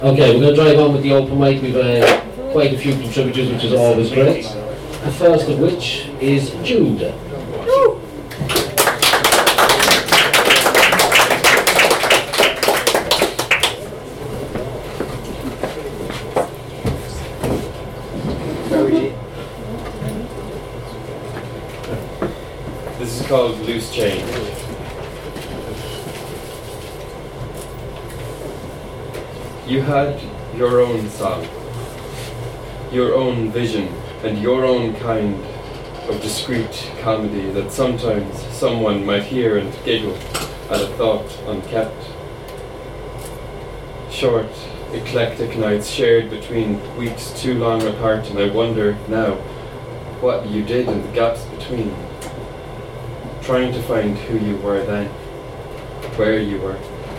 Okay, we're going to drive on with the open mic. We've quite a few contributors, which is always great. The first of which is Jude. This is called Loose Change. You had your own song, your own vision, and your own kind of discreet comedy that sometimes someone might hear and giggle at a thought unkept. Short, eclectic nights shared between weeks too long apart, and I wonder now what you did in the gaps between, trying to find who you were then, where you were.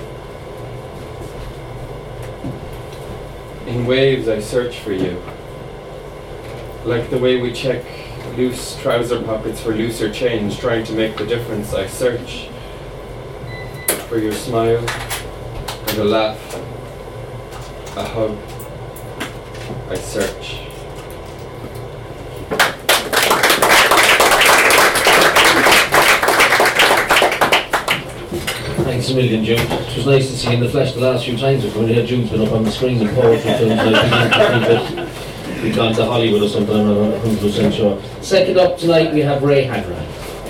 In waves I search for you, like the way we check loose trouser pockets for looser change, trying to make the difference. I search for your smile and a laugh, a hug. I search. Thanks a million, Jude. It was nice to see you in the flesh the last few times we've come here. Jude's been up on the screens in poetry films. I think we've gone to Hollywood or something, I'm not 100% sure. Second up tonight we have Ray Hadra.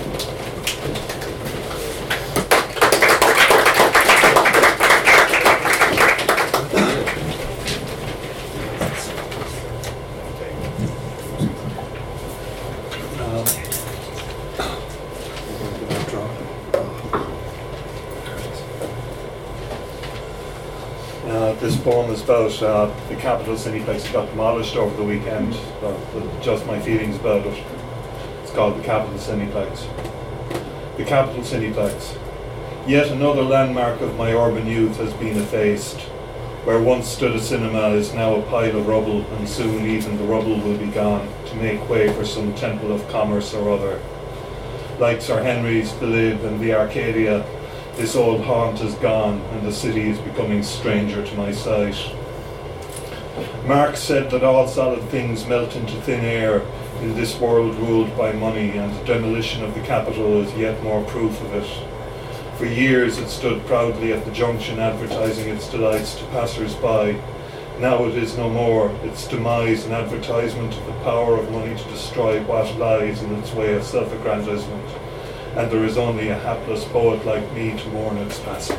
This poem is about the Capitol Cineplex that got demolished over the weekend. Just my feelings about it. It's called the Capitol Cineplex. The Capitol Cineplex. Yet another landmark of my urban youth has been effaced. Where once stood a cinema is now a pile of rubble, and soon even the rubble will be gone to make way for some temple of commerce or other. Like Sir Henry's, the Lib and the Arcadia, this old haunt is gone, and the city is becoming stranger to my sight. Marx said that all solid things melt into thin air in this world ruled by money, and the demolition of the Capitol is yet more proof of it. For years it stood proudly at the junction advertising its delights to passers-by. Now it is no more, its demise an advertisement of the power of money to destroy what lies in its way of self-aggrandizement. And there is only a hapless poet like me to mourn its passing.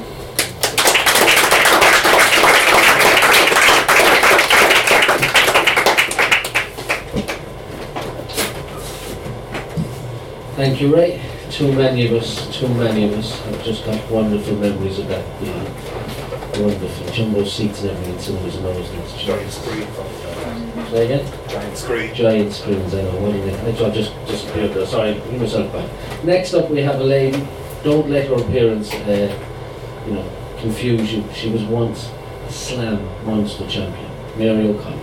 Thank you, Ray. Too many of us have just got wonderful memories of that. Yeah. Wonderful. Jumbo seats and everything, some of us knows. Giant screen. Say again? Giant screen. Giant screens, I know. I just disappeared there. Sorry, bring myself back. Next up we have a lady. Don't let her appearance confuse you. She was once a slam monster champion. Mary O'Connor.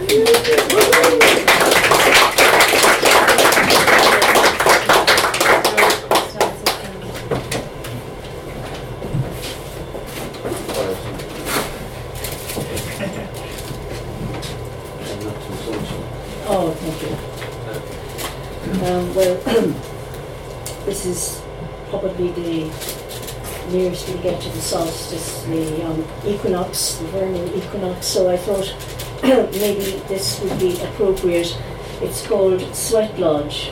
Oh, thank you. Well, this is probably the nearest we get to the solstice, the equinox, the vernal equinox, so I thought maybe this would be appropriate. It's called Sweat Lodge.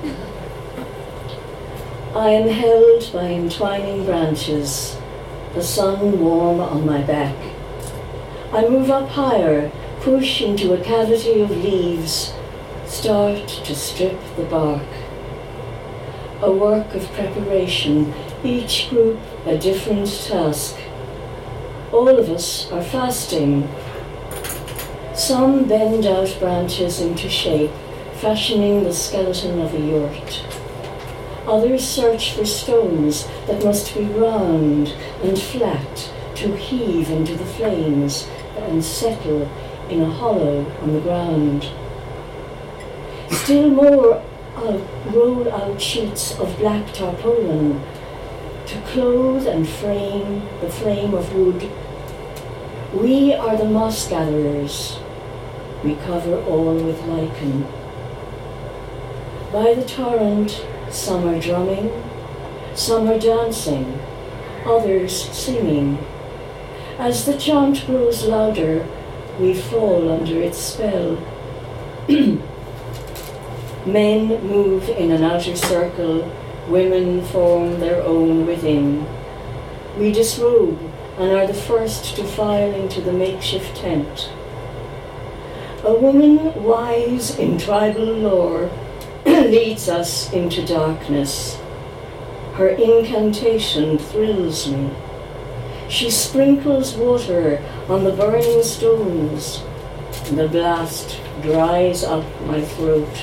I am held by entwining branches, the sun warm on my back. I move up higher, push into a cavity of leaves, start to strip the bark. A work of preparation, each group a different task. All of us are fasting. Some bend out branches into shape, fashioning the skeleton of a yurt. Others search for stones that must be round and flat to heave into the flames and settle in a hollow on the ground. Still more roll out sheets of black tarpaulin to clothe and frame the flame of wood. We are the moss gatherers. We cover all with lichen. By the torrent, some are drumming, some are dancing, others singing. As the chant grows louder, we fall under its spell. Men move in an outer circle, women form their own within. We disrobe and are the first to file into the makeshift tent. A woman wise in tribal lore leads us into darkness. Her incantation thrills me. She sprinkles water on the burning stones. The blast dries up my throat.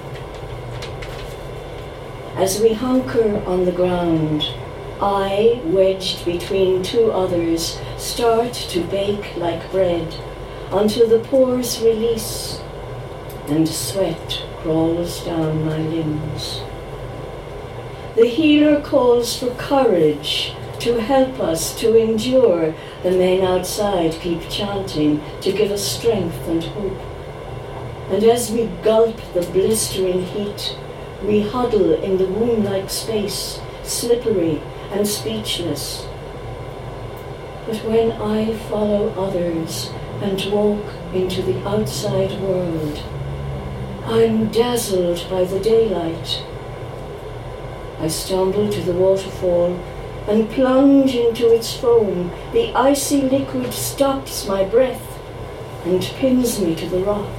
As we hunker on the ground, I, wedged between two others, start to bake like bread until the pores release and sweat crawls down my limbs. The healer calls for courage to help us to endure. The men outside keep chanting to give us strength and hope. And as we gulp the blistering heat, we huddle in the womb-like space, slippery and speechless. But when I follow others and walk into the outside world, I'm dazzled by the daylight. I stumble to the waterfall and plunge into its foam. The icy liquid stops my breath and pins me to the rock.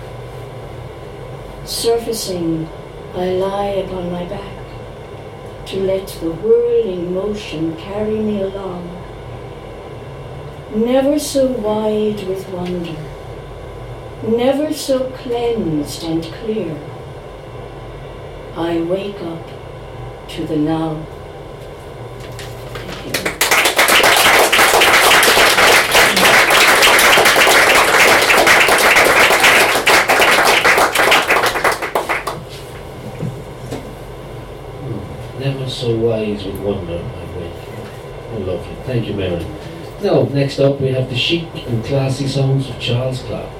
Surfacing, I lie upon my back to let the whirling motion carry me along. Never so wide with wonder, never so cleansed and clear, I wake up to the now. Thank you. Never so wise with wonder, I wait. Oh, lovely. Thank you, Mary. Now, next up we have the chic and classy sounds of Charles Clark.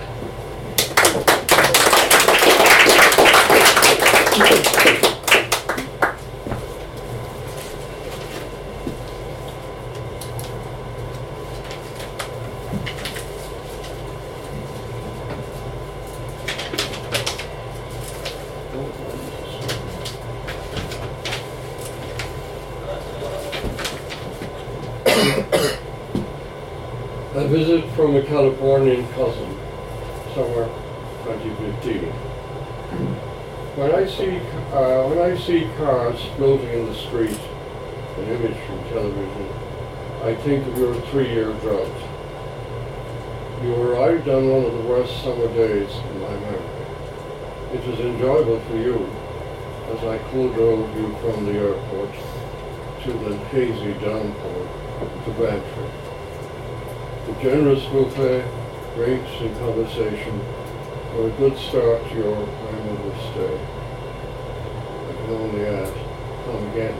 A visit from a Californian cousin, summer 2015. When I see cars floating in the street, an image from television, I think of your 3-year drought. You arrived on one of the worst summer days in my memory. It was enjoyable for you as I co-drove you from the airport to the hazy downpour to Brantford. The generous buffet, drinks and conversation were a good start to your memorable stay. I can only add, come again.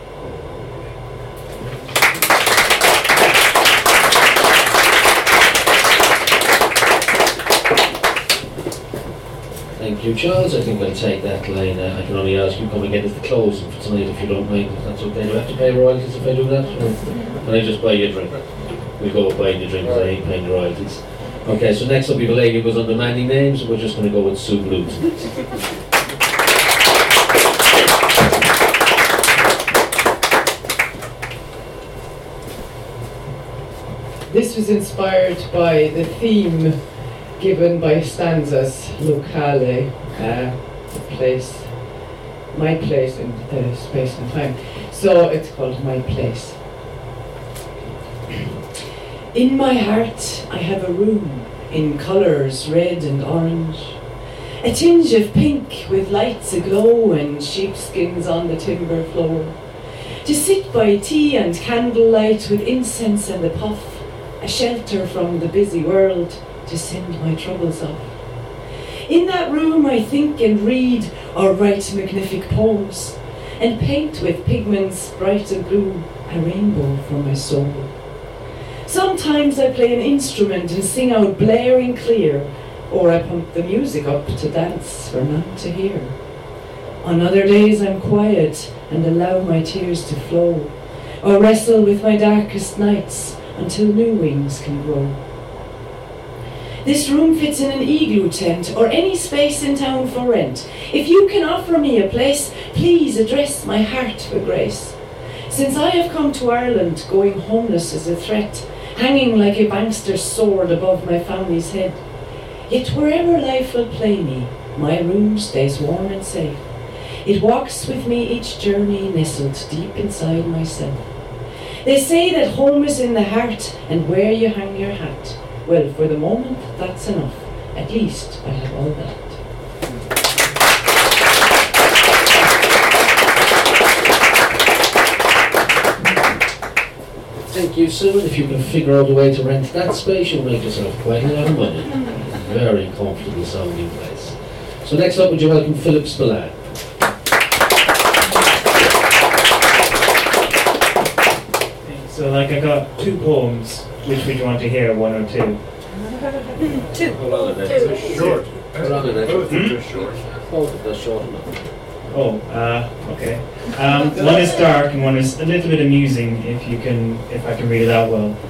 Thank you, Charles. I think I'll take that line. I can only ask you come again as the closing for tonight if you don't mind, if that's okay. Do I have to pay royalties if I do that? Or can I just buy you a drink? We'll go with buying the drink because I ain't paying the royalties. Okay, so next up we have a lady who goes under many names. We're just going to go with Sue Blue tonight. This was inspired by the theme given by stanzas locale, the place, my place in the space and time. So it's called My Place. In my heart I have a room in colours red and orange, a tinge of pink with lights aglow and sheepskins on the timber floor, to sit by tea and candlelight with incense and a puff, a shelter from the busy world to send my troubles off. In that room I think and read or write magnific poems and paint with pigments bright and blue a rainbow for my soul. Sometimes I play an instrument and sing out blaring clear, or I pump the music up to dance for none to hear. On other days I'm quiet and allow my tears to flow, or wrestle with my darkest nights until new wings can grow. This room fits in an igloo tent or any space in town for rent. If you can offer me a place, please address my heart for grace. Since I have come to Ireland, going homeless is a threat, hanging like a bankster's sword above my family's head. Yet wherever life will play me, my room stays warm and safe. It walks with me each journey, nestled deep inside myself. They say that home is in the heart and where you hang your hat. Well, for the moment, that's enough. At least I have all that. Thank you, Sue. If you can figure out a way to rent that space, you'll make yourself quite a lot of money. Very comfortable sounding place. So next up, would you welcome Philip Spillane? So I got 2 poems. Which would you want to hear, 1 or 2? Two. Hold on a minute. It's short. Hold on a minute. Both of them are short. Oh, that's short enough. Oh, okay. One is dark and one is a little bit amusing, if I can read it out well.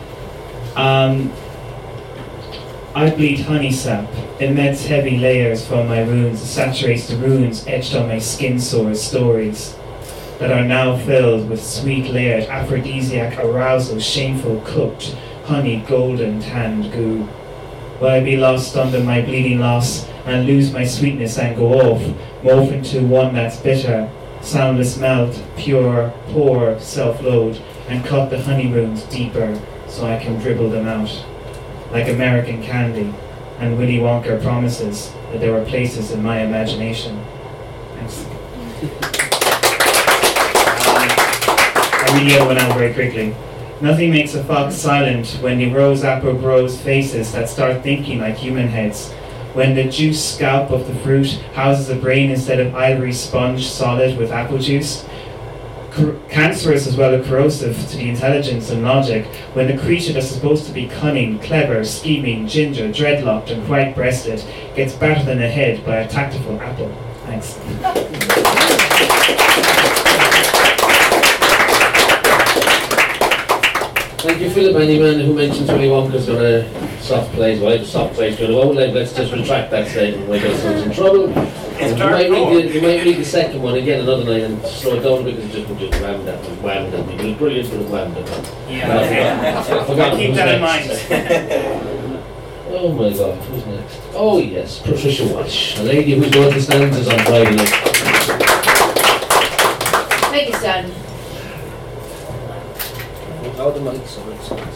I bleed honey sap, immense heavy layers from my wounds, saturates the runes etched on my skin sores, stories that are now filled with sweet layered aphrodisiac arousal, shameful cooked, honey golden tanned goo. Will I be lost under my bleeding loss and lose my sweetness and go off, morph into one that's bitter, soundless melt, pure, poor, self-load, and cut the honey runes deeper so I can dribble them out, like American candy, and Willy Wonka promises that there were places in my imagination. Thanks. I read the other one out very quickly. Nothing makes a fox silent when the rose apple grows faces that start thinking like human heads. When the juice scalp of the fruit houses a brain instead of ivory sponge solid with apple juice. Cancerous as well as corrosive to the intelligence and logic. When the creature that's supposed to be cunning, clever, scheming, ginger, dreadlocked and white-breasted gets battered in the head by a tactful apple. Thanks. Thank you, Philip. Any man who mentions Willy Wonka's got a soft place, well, I have a soft place to go. Let's just retract that statement. We'll get ourselves in trouble. And you might read the second one again another night and slow it down because it just whammed at me. It was brilliant, but it whammed at me. Yeah, okay. I forgot Keep who's that in next. mind. Oh my God, who's next? Oh yes, Patricia Walsh, a lady who's wrote the stanzas on Friday night. Thank you, Stan. Oh, the mic, sorry.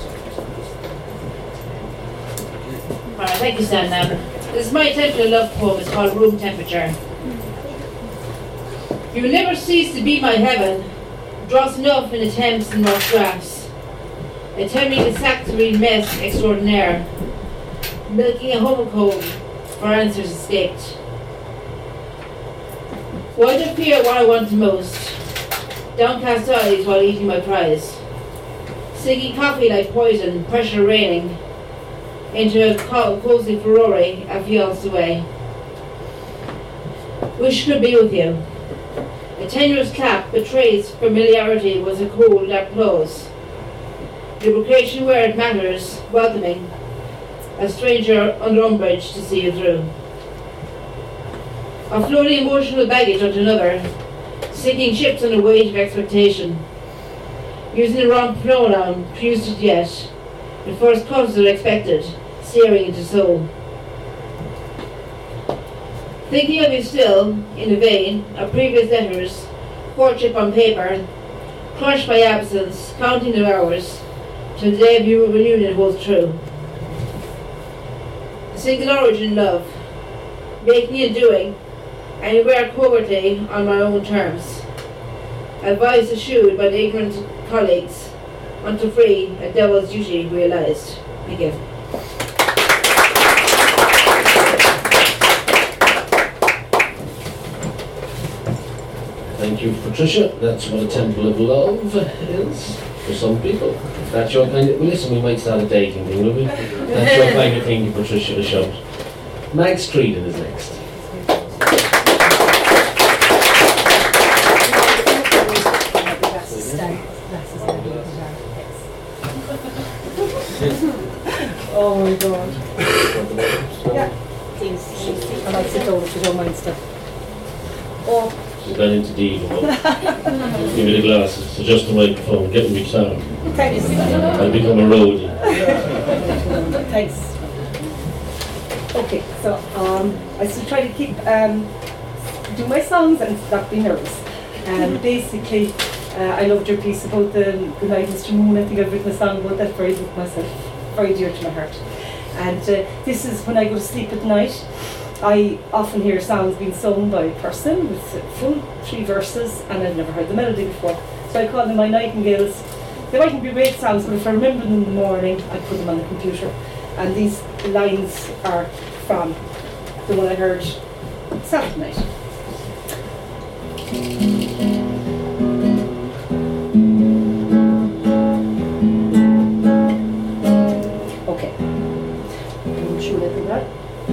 Alright, thank you, Stan. This is my attempt to a love poem. It's called Room Temperature. You will never cease to be my heaven. Dross enough in the Thames and rough drafts. Attempting the sanctuary mess extraordinaire. Milking a homocode for answers escaped. Why do I fear what I want the most? Downcast eyes while eating my prize. Sticky coffee like poison, pressure raining into a cozy Ferrari a fianced away. Wish could be with you. A tenuous clap betrays familiarity was a cold applause. Lubrication where it matters, welcoming. A stranger under umbrage to see you through. Offloading emotional baggage onto another, sinking ships under weight of expectation. Using the wrong pronoun, used it yet. The first causes are expected, searing into soul. Thinking of you still, in the vein of previous letters, courtship on paper, crushed by absence, counting the hours, till the day of your reunion holds true. A single origin love, making and doing, anywhere covertly on my own terms. Advice eschewed by the ignorant colleagues, unto free, a devil's duty realised. Thank you. Thank you, Patricia. That's what a temple of love is. for some people. That's your kind of, well, listen, we might start a dating thing, will we? That's your kind of thing, Patricia, to shout. Max Creedon is next. Oh my god. Yeah, please. I might sit down if you don't mind stuff. Oh. She's gone into diva mode. Give me the glasses, adjust the microphone, get me guitar. Thanks. I'll become a roadie. Thanks. Okay, so I still try to keep do my songs and stop being nervous. Basically, I loved your piece about the night Mr. Moon. I think I've written a song about that very book myself, very dear to my heart. And this is when I go to sleep at night. I often hear songs being sung by a person with full 3 verses, and I've never heard the melody before. So I call them my nightingales. They mightn't be great songs, but if I remember them in the morning, I put them on the computer. And these lines are from the one I heard Saturday night. Okay. Don't shoot it with that.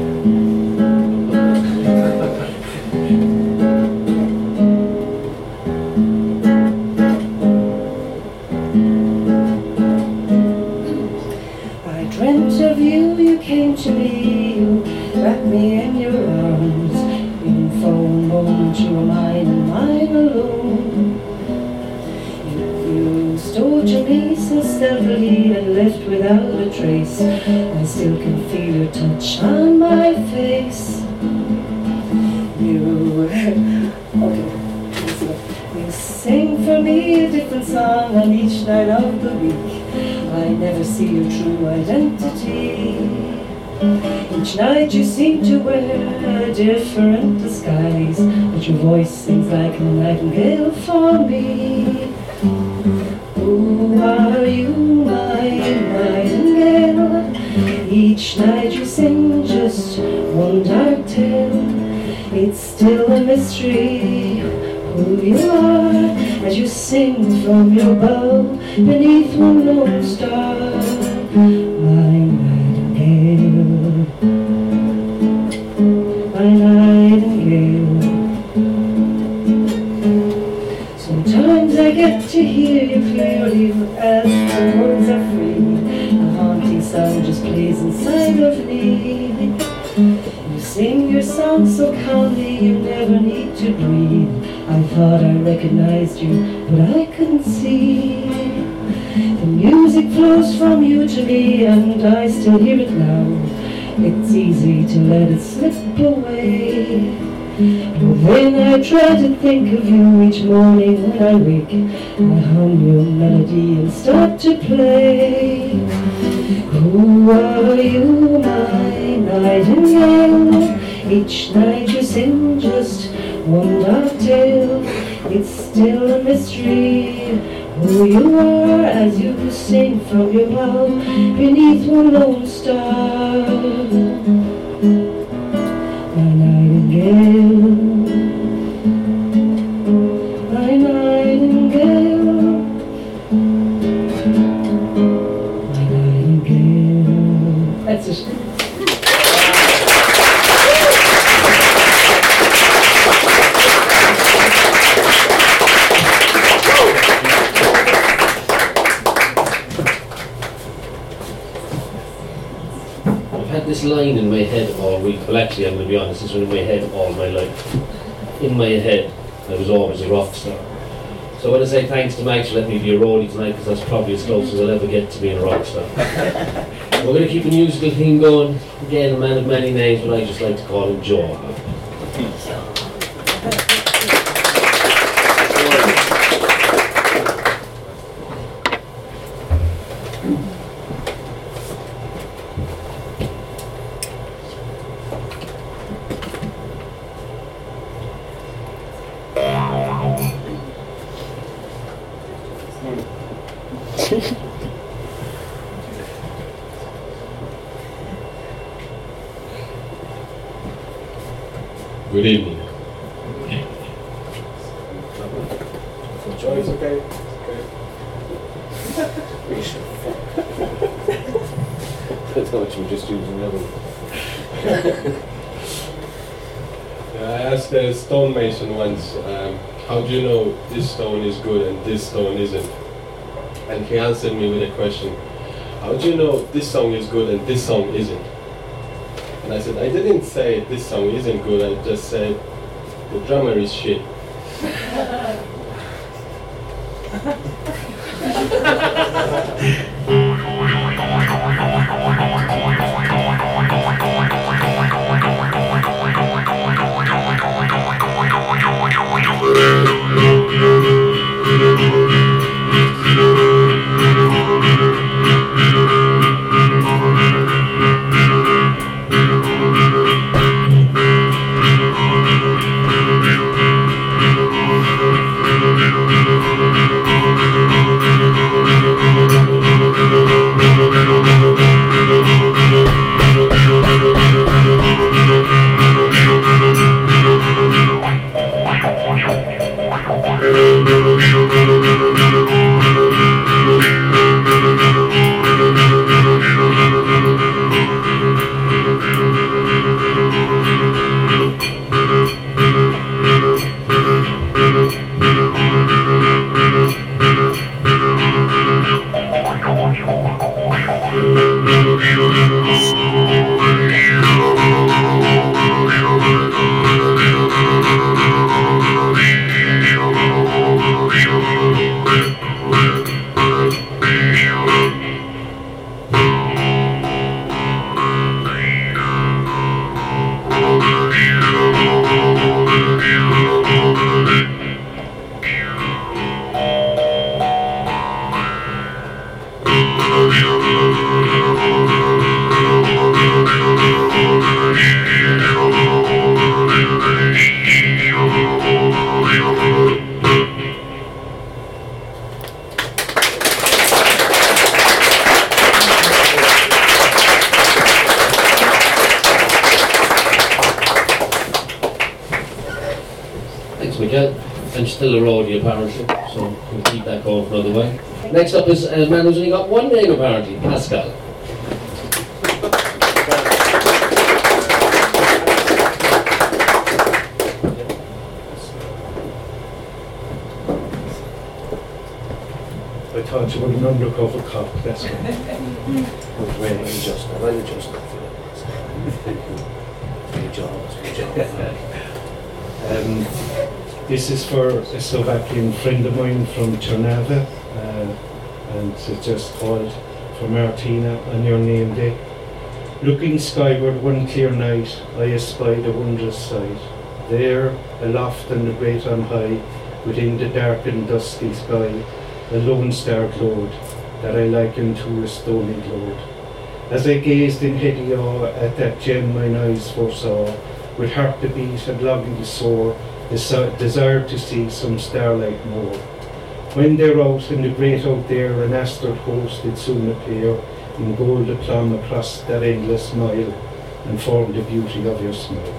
Came to me, you wrapped me in your arms. Even for a moment you were mine and mine alone. You stole to me so stealthily and left without a trace. I still can feel your touch on my face. You sing for me a different song on each night of the week. I never see your true identity. Each night you seem to wear a different disguise, but your voice sings like a nightingale for me. Who are you, my nightingale? Each night you sing just one dark tale. It's still a mystery who you are, as you sing from your bow beneath one lone star. My nightingale, my nightingale. Sometimes I get to hear you clearly as the words are free. A haunting sound just plays inside of me. You sing your song so calmly, you never need to breathe. I thought I recognized you, but I couldn't see. The music flows from you to me, and I still hear it now. It's easy to let it slip away. But when I try to think of you each morning when I wake, I hum your melody and start to play. Who are you, my nightingale? Each night you sing just one dark tale. It's still a mystery who you are, as you sing from your mouth beneath one lone star. My nightingale, my nightingale, my nightingale. That's it. This line in my head all week. Well, actually, I'm going to be honest, it's been in my head all my life. In my head, I was always a rock star. So I want to say thanks to Max for letting me be a roadie tonight, because that's probably as close as I'll ever get to being a rock star. We're going to keep the musical theme going. Again, a man of many names, but I just like to call him Joe. Good evening. Joy's okay. thought you were just using that one. I asked the stonemason once, how do you know this stone is good and this stone isn't? And he answered me with a question, how do you know this song is good and this song isn't? And I said, I didn't say this song isn't good, I just said the drummer is shit. Miguel, and still a roadie apparently, so we'll keep that going for another way. Next up is a man who's only got one name apparently, Pascal. I thought you were an undercover cop, that's why. Well, adjust that for that. Good job. This is for a Slovakian friend of mine from Trnava, and it's just called for Martina on your name day. Looking skyward one clear night, I espied a wondrous sight. There, aloft and great on high, within the dark and dusky sky, a lone star glowed, that I likened to a stony globe. As I gazed in heady awe at that gem mine eyes foresaw, with heart to beat and longing to soar, desired to see some starlight more. When they're out in the great out there, an astral host did soon appear, in gold aplomb across that endless mile, and formed the beauty of your smile.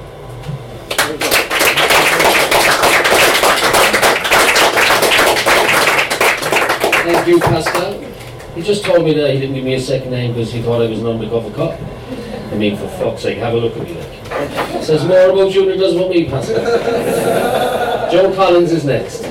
Thank you, Pascal. He just told me that he didn't give me a second name because he thought I was an undercover cop. I mean, for fuck's sake, have a look at me like. Says more about you than it does about me, Pascal. Joe Collins is next.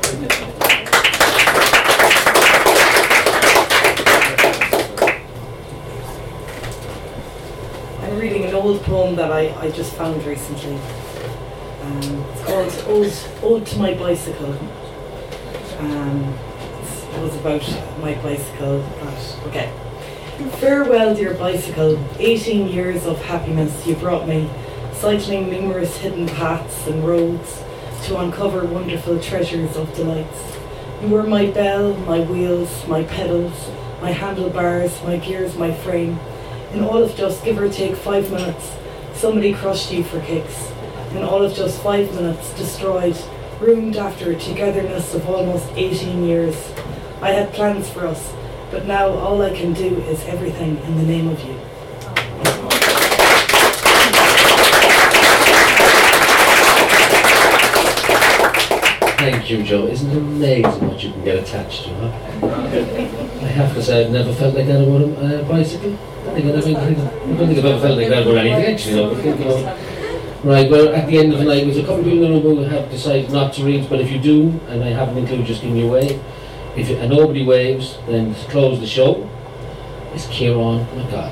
I'm reading an old poem that I just found recently. It's called Ode to My Bicycle. It was about my bicycle. Okay. Farewell, dear bicycle. 18 years of happiness you brought me, cycling numerous hidden paths and roads to uncover wonderful treasures of delights. You were my bell, my wheels, my pedals, my handlebars, my gears, my frame. In all of just give or take 5 minutes, somebody crushed you for kicks. In all of just 5 minutes, destroyed, ruined after a togetherness of almost 18 years. I had plans for us, but now all I can do is everything in the name of you. Thank you, Joe. Isn't it amazing what you can get attached to, huh? I have to say, I've never felt like that about a bicycle. I don't think I've ever felt like that about anything, actually. Though, but think about it. Right, well, at the end of the night, there's a couple of people in the room who have decided not to read, but if you do, and I haven't included, just give me a wave. And nobody waves, then close the show. It's Kieran McCall.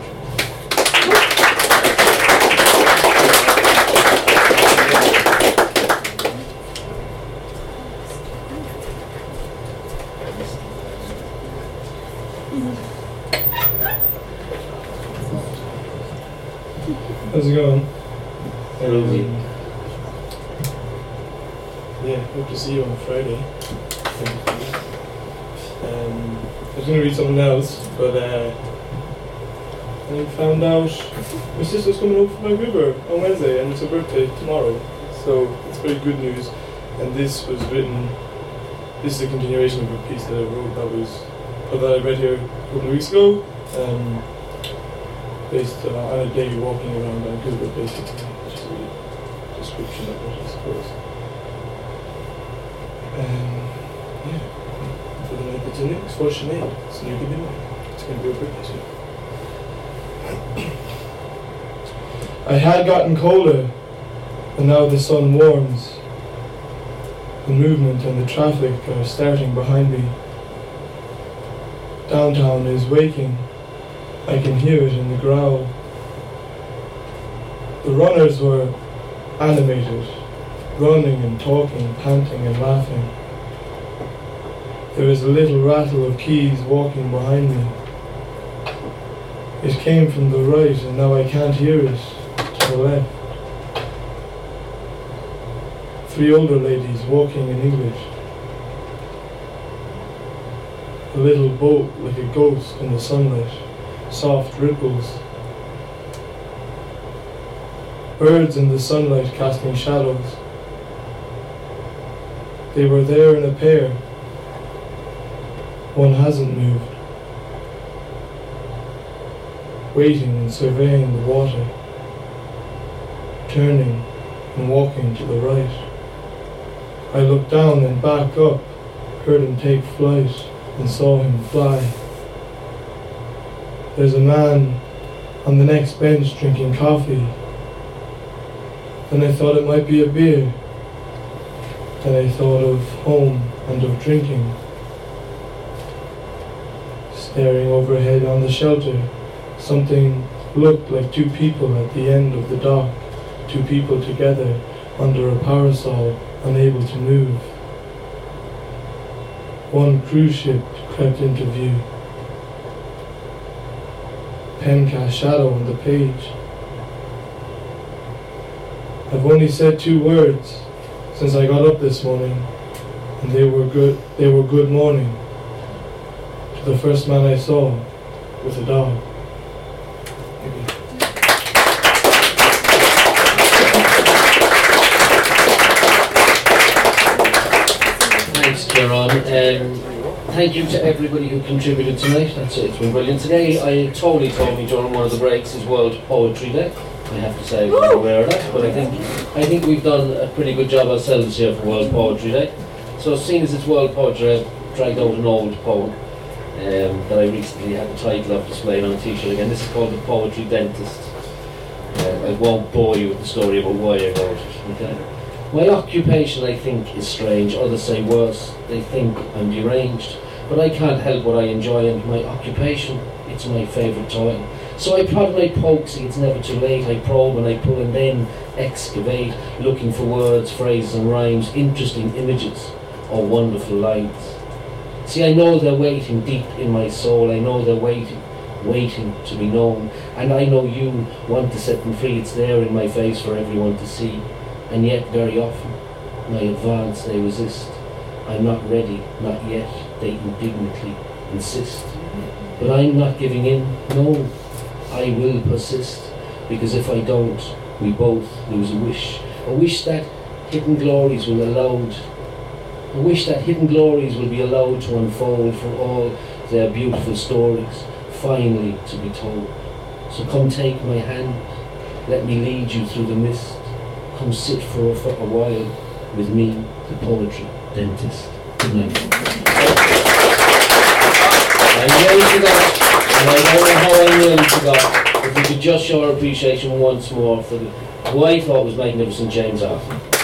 How's it going? Yeah, hope to see you on Friday. I was going to read something else, but I found out my sister's coming over from my river on Wednesday, and it's her birthday tomorrow. So it's very good news. And this was written. This is a continuation of a piece that I wrote that I read here a couple of weeks ago. Based on a day walking around Vancouver, basically. Just a description of it, I suppose. Yeah. For the night that's in it, it's for Sinead. It's nearly midnight. It's going to be a birthday soon. I had gotten colder, and now the sun warms. The movement and the traffic are starting behind me. Downtown is waking. I can hear it in the growl. The runners were animated, running and talking, panting and laughing. There is a little rattle of keys walking behind me. It came from the right and now I can't hear it to the left. 3 older ladies walking in English. A little boat like a ghost in the sunlight. Soft ripples. Birds in the sunlight casting shadows. They were there in a pair. One hasn't moved. Waiting and surveying the water. Turning and walking to the right. I looked down and back up, heard him take flight and saw him fly. There's a man on the next bench drinking coffee. Then I thought it might be a beer. Then I thought of home and of drinking. Staring overhead on the shelter, something looked like 2 people at the end of the dock, 2 people together under a parasol, unable to move. One cruise ship crept into view. Pen cast shadow on the page. I've only said 2 words since I got up this morning, and they were good morning to the first man I saw with a dog. Thanks, Kieran. Thank you to everybody who contributed tonight. It's been brilliant. Today, I told me during one of the breaks is World Poetry Day. I have to say I wasn't aware of that, but I think we've done a pretty good job ourselves here for World Poetry Day. So seeing as it's World Poetry, I've dragged out an old poem that I recently had the title of displayed on a t-shirt again. This is called The Poetry Dentist. I won't bore you with the story about why I wrote it. Okay? My occupation, I think, is strange. Others say worse. They think I'm deranged. But I can't help what I enjoy, and my occupation, it's my favourite toy. So I prod and I poke, see it's never too late. I probe and I pull and then excavate, looking for words, phrases and rhymes, interesting images or wonderful lines. See, I know they're waiting deep in my soul. I know they're waiting to be known. And I know you want to set them free. It's there in my face for everyone to see. And yet very often, my advance they resist. I'm not ready, not yet, they indignantly insist. But I'm not giving in, no, I will persist. Because if I don't, we both lose a wish that hidden glories will be allowed to unfold for all their beautiful stories, finally to be told. So come take my hand, let me lead you through the mist. Come sit for a while with me, the poetry dentist. Good night. I nearly forgot, and I don't know how I nearly forgot, if we could just show our appreciation once more for who I thought was magnificent, James Arthur.